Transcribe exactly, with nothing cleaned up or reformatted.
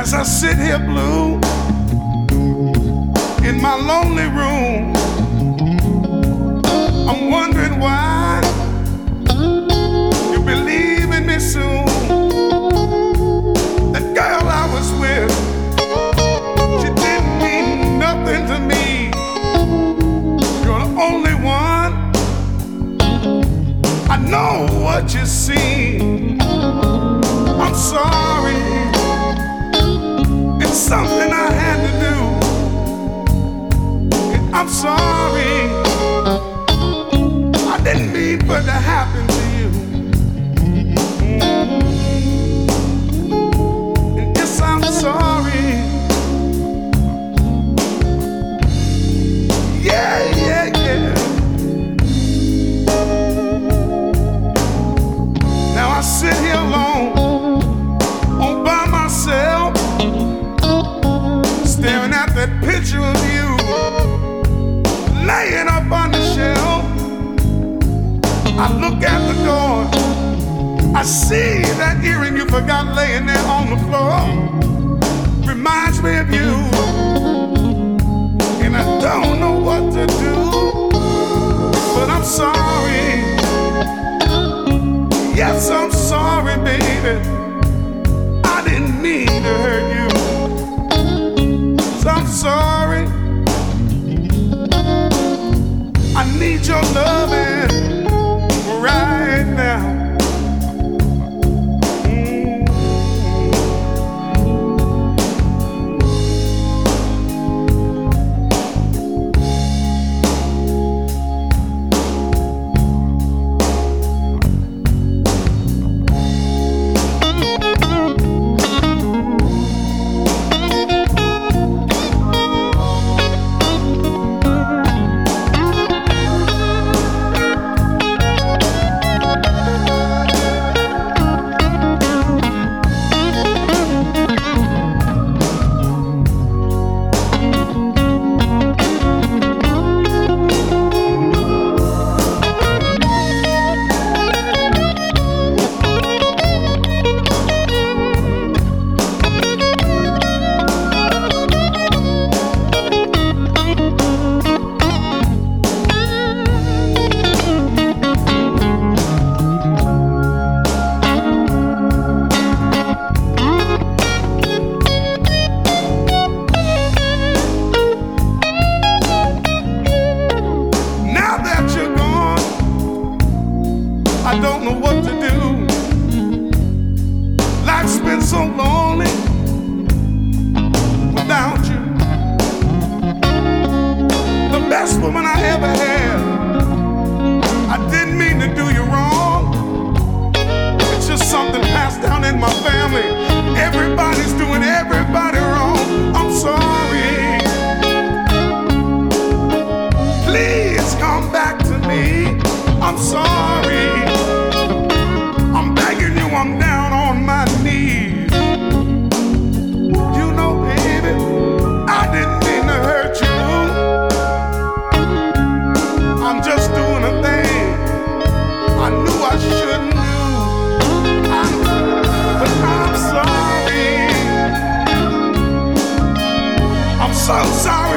As I sit here blue in my lonely room, I'm wondering why you believe in me soon. The girl I was with, she didn't mean nothing to me. You're the only one. I know what you see. I'm sorry. It's something I had to do. I'm sorry. I didn't mean for it to happen to you. And yes, I'm sorry. Yeah, yeah, yeah. Now I sit here alone, all by myself, staring at that picture of you laying up on the shelf. I look at the door, I see that earring you forgot laying there on the floor. Reminds me of you, and I don't know what to do, but I'm sorry. Yes, I'm sorry, baby. I didn't mean to hurt you. So I'm sorry. I need your loving right now. I don't know what to do. Life's been so lonely without you. The best woman I ever had. I didn't mean to do you wrong. It's just something passed down in my family. Everybody's doing everybody wrong. I'm sorry. Please come back to me. I'm sorry. I'm begging you, I'm down on my knees. You know, baby, I didn't mean to hurt you. I'm just doing a thing I knew I shouldn't do. I'm, but I'm sorry. I'm so sorry.